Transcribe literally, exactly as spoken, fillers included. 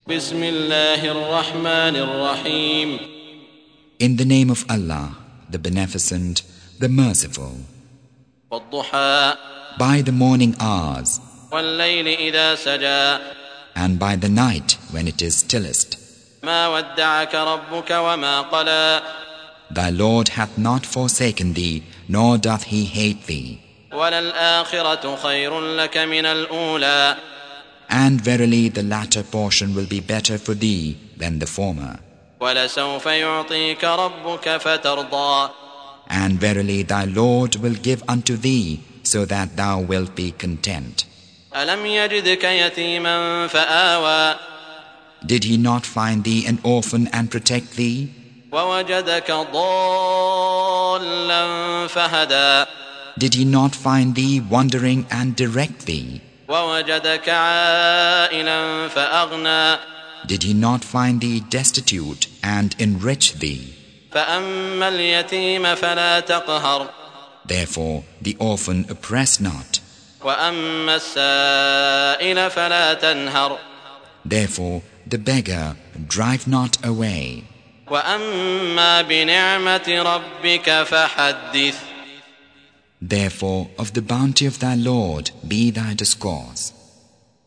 بسم الله الرحمن الرحيم. In the name of Allah, the Beneficent, the Merciful. والضحى By the morning hours, والليل إذا سجى and by the night when it is stillest. ما ودعك ربك وما قلى Thy Lord hath not forsaken thee, nor doth he hate thee. وللآخرة خير لك من الأولى And verily the latter portion will be better for thee than the former. ولسوف يعطيك ربك فترضى And verily thy Lord will give unto thee, so that thou wilt be content. ألم يجدك يتيما فآوى Did he not find thee an orphan and protect thee? ووجدك ضالا فهدى Did he not find thee wandering and direct thee? ووجدك عائلا فأغنى Did he not find thee destitute and enrich thee? فأما اليتيم فلا تقهر Therefore the orphan oppress not. وأما السائل فلا تنهر Therefore the beggar drive not away. وأما بنعمة ربك فحدث Therefore of the bounty of thy Lord be thy discourse.